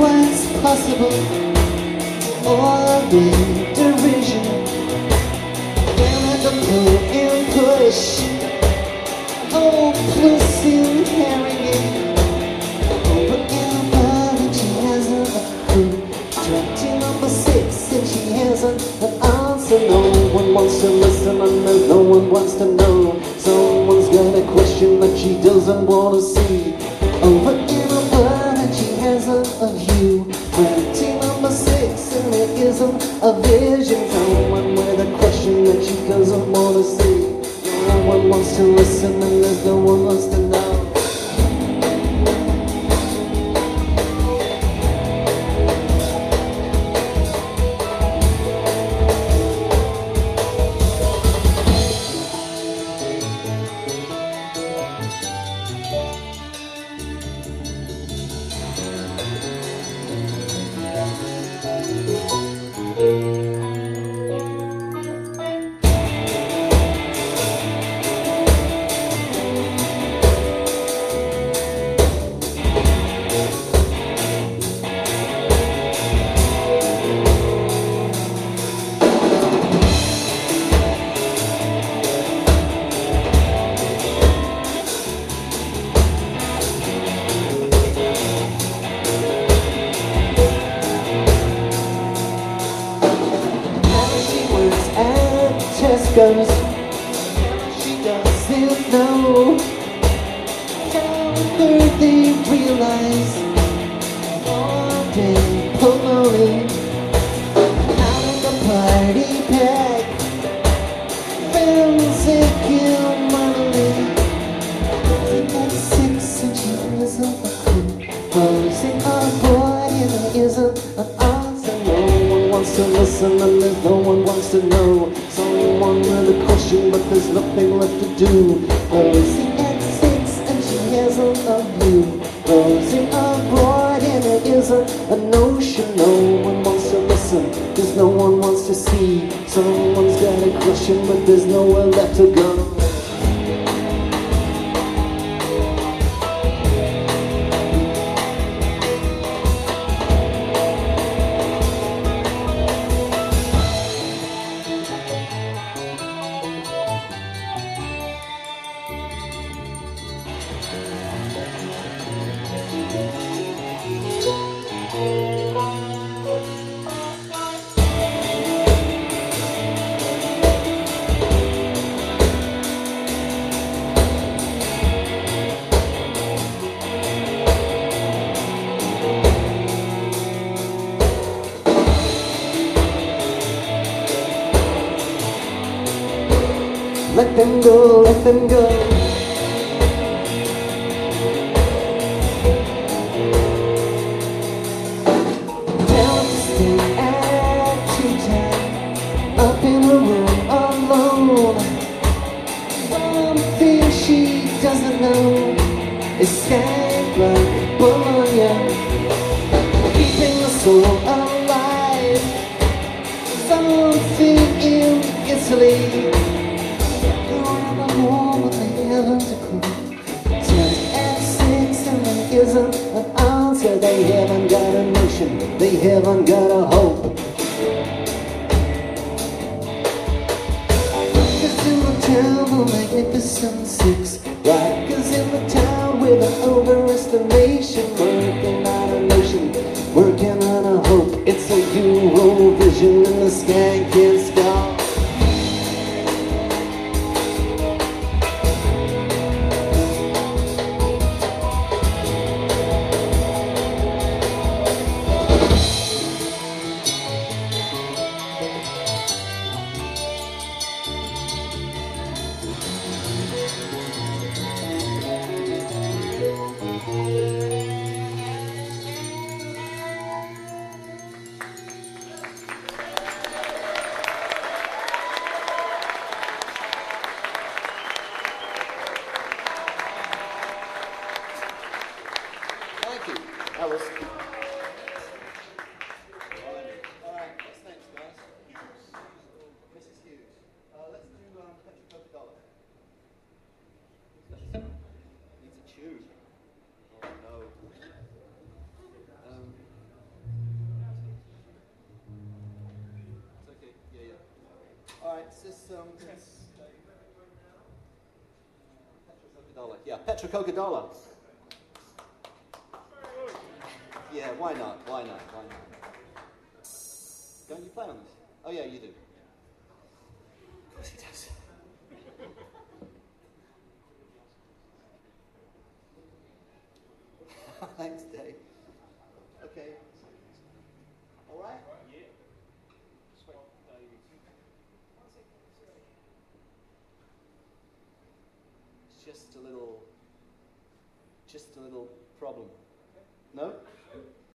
what's possible, all the derision. Down at the pull and push, hopeless in carrying it. Open in a bar and she hasn't a clue. Directing number 6 and she hasn't an answer. No one wants to listen and there's no one wants to know. Someone's got a question that she doesn't want to see. Over in a bar and she hasn't a view. Directing number 6 and there isn't a vision. Someone with a question that she doesn't want to see. No one wants to listen and there's no one wants to know. Goes, she doesn't know. Down there they realize one day Poloni out in the party pack, friends again money. She got 6 and she isn't a clue. Closing a boy and there isn't an answer. No one wants to listen and there's no one wants to know. Someone with a question, but there's nothing left to do. Closing at 6 and she hasn't a view. Closing abroad and there isn't a notion. No one wants to listen, cause no one wants to see. Someone's got a question, but there's nowhere left to go. Let them go, let them go. Tell them to stay at tea time, up in her room alone. Something she doesn't know is sky like Bologna, keeping the soul alive. Something in Italy. Isn't an answer. They haven't got a notion, they haven't got a hope. Rockers in the town, the magnificent 6. Rockers in the town with an overestimation, working on a notion, working on a hope. It's a Eurovision and the sky can't stop. Alice. Alright, what's next, guys? Mrs. Hughes. Let's do Petra Coca-Cola. Needs a tune. Oh no. What's this? Petrococa-Cola. Yeah, Petrococa-Cola. Yeah, why not? Why not? Why not? Don't you play on this? Oh yeah, you do. Of course he does. Thanks, Dave. Okay. All right? Yeah. It's just a little problem. No?